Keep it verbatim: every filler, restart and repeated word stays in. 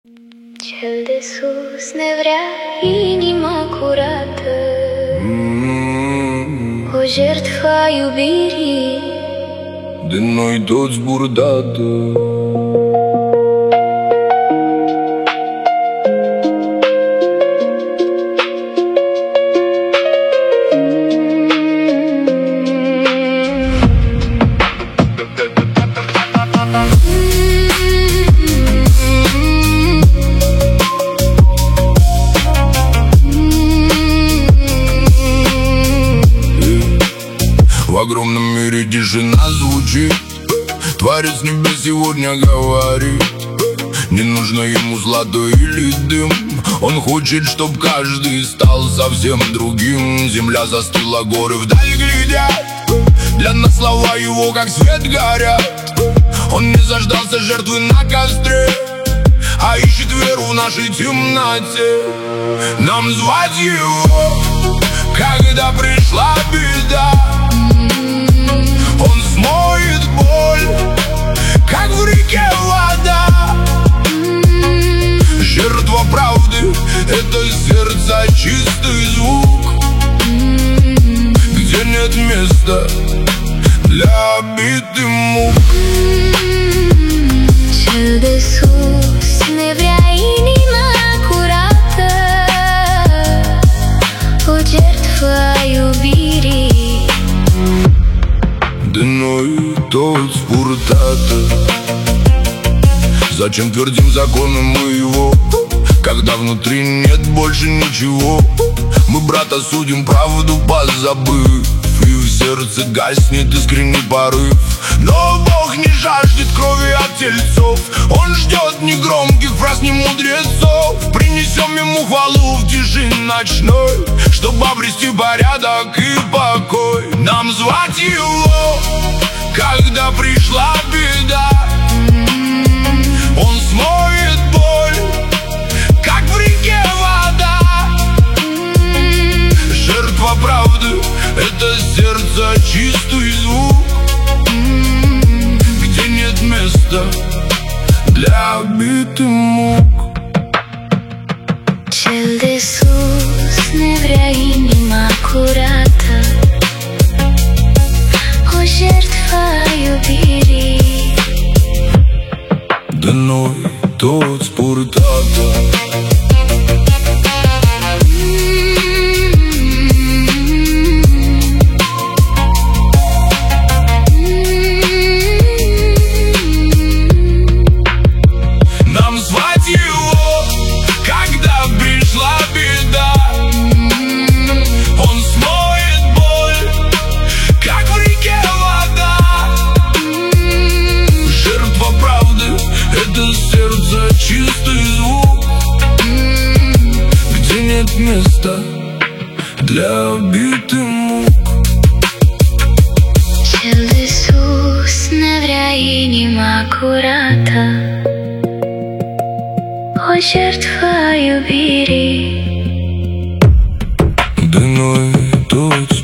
Cel de sus ne vrea inima curată, o jertfă a iubirii, de noi toți burdată. В огромном мире тишина звучит, Творец небес сегодня говорит: не нужно ему злато или дым, он хочет, чтоб каждый стал совсем другим. Земля застыла, горы вдаль глядят, для нас слова его как свет горят. Он не заждался жертвы на костре, а ищет веру в нашей темноте. Нам звать его, когда пришла беда. Он смоет боль, как в реке вода. Жертва правды — это сердца чистый звук, где нет места для обид и мук. Cel de sus ne vrea inima curată, o jertfă a iubirii, de noi toți purtată. Зачем твердим законы мы его, когда внутри нет больше ничего? Мы брата судим, правду позабыв, и в сердце гаснет искренний порыв. Но Бог не жаждет крови от тельцов, Он ждет не громких фраз, не мудрецов. Принесем ему хвалу в тиши ночной, чтобы обрести порядок и покой. Нам звать его, когда пришла беда. Он смоет боль, как в реке вода. Жертва правды — это сердце чистый звук, где нет места для обид и мук. Cel de sus ne vrea inima curată, o jertfă a iubirii, de noi toți purtată. Нам звать его, когда пришла беда. Он смоет боль, как в реке вода. Жертва правды — это сердце чистый звук, где нет места для обид и мук. Cel de sus ne vrea inima curată, o jertfă a iubirii, de noi toți